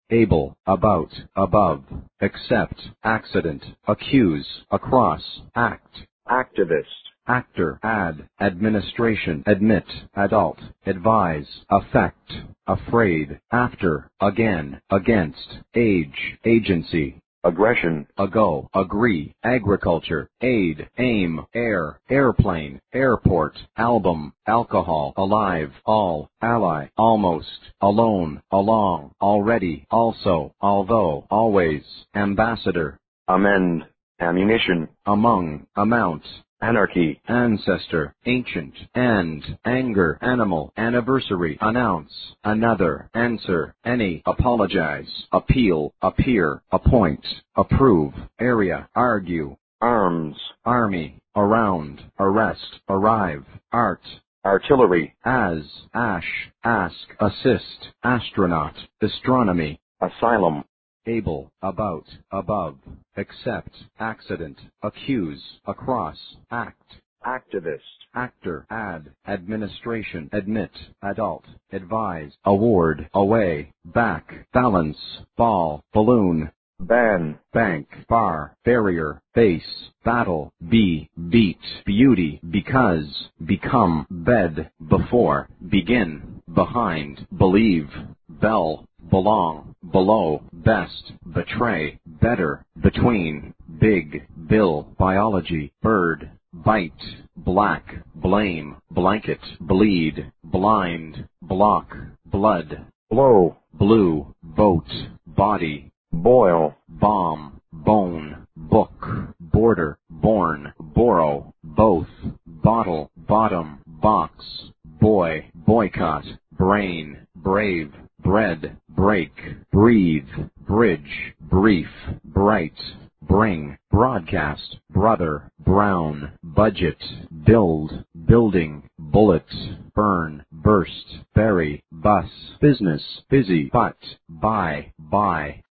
able, about, above, accept, accident, accuse, across, act, activist, actor, add, administration, admit, adult, advise, affect, afraid, after, again, against, age, agency, aggression, ago, agree, agriculture, aid, aim, air, airplane, airport, album, alcohol, alive, all, ally, almost, alone, along, already, also, although, always, ambassador, amend, ammunition, among, amount, anarchy, ancestor, ancient, and, anger, animal, anniversary, announce, another, answer, any, apologize, appeal, appear, appoint, approve, area, argue, arms, army, around, arrest, arrive, art, artillery, as, ash, ask, assist, astronaut, astronomy, asylum, able, about, above, accept, accident, accuse, across, act, activist, actor, add, administration, admit, adult, advise, award, away, back, balance, ball, balloon, ban, bank, bar, barrier, base, battle, be, beat, beauty, because, become, bed, before, begin, behind, believe, bell, belong, below, best, betray, better, between, big, bill, biology, bird, bite, black, blame, blanket, bleed, blind, block, blood, blow, blue, boat, body, boil, bomb, bone, book, border, born, borrow, both, bottle, bottom, box, boy, boycott, brain, brave, bread, break, breathe, bridge, brief, bright, bring, broadcast, brother, brown, budget, build, building, bullet, burn, burst, bury, bus, business, busy, but, buy,